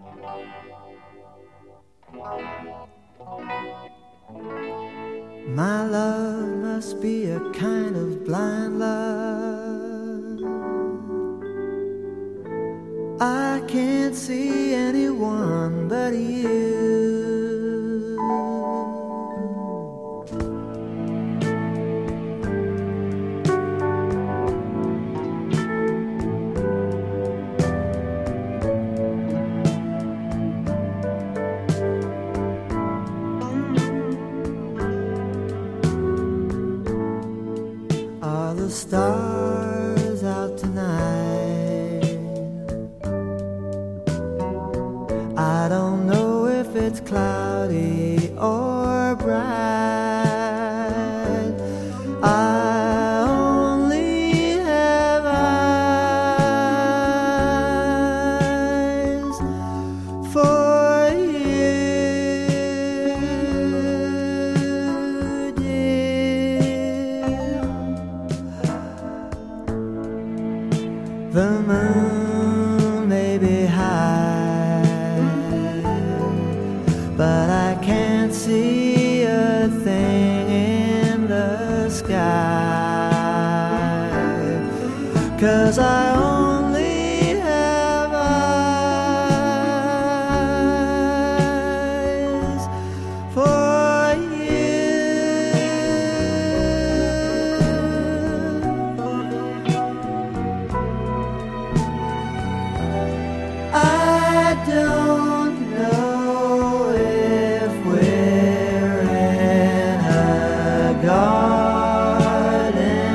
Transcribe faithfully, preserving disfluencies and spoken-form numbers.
My love must be a kind of blind love. I can't see anyone but you. Are the stars out tonight? I don't know if it's cloudy or bright. I only have eyes for you, dear. The moon may be high, but I can't see a thing in the sky, 'cause I only have eyes for you. I don't know if we're in a garden,